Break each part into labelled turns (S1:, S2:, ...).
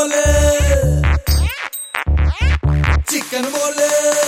S1: बोले, चिकन बोले,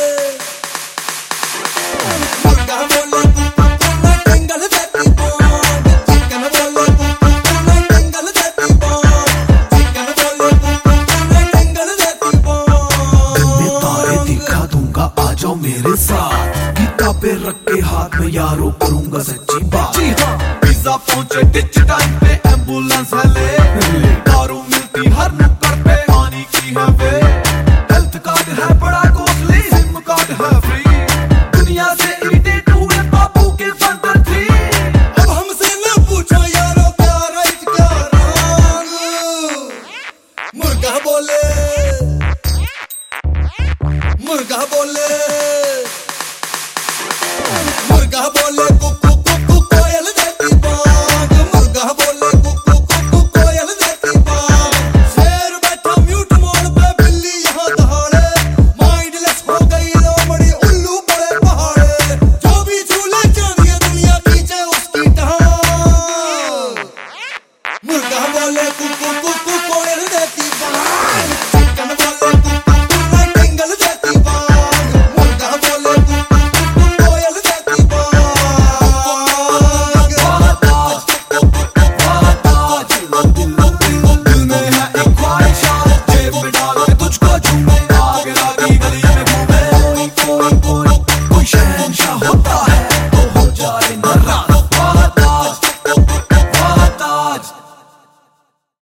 S1: मुर्गा बोले, टिंगल देती बोल। चिकन बोले, टिंगल देती बोल। चिकन बोले, टिंगल देती बोल।
S2: गन्ने तारे दिखा दूंगा, आ जाओ मेरे साथ। किताबें रख के हाथ में यारो, करूंगा सच्ची बात।
S3: जी हाँ, पिज्जा पहुंचे डिच टाइम पे, एम्बुलेंस है ले। दारू मिलती हर नुक्कड़ पे, पानी की है वे। हेल्थ कार्ड है बड़ा कॉस्टली, सिम कार्ड है फ्री। दुनिया से इरिटेट हुए बापू के बंदर थी।
S1: अब हमसे न पूछो यारो, क्या राइट क्या रॉन्ग। मुर्गा बोले, मुर्गा बोले,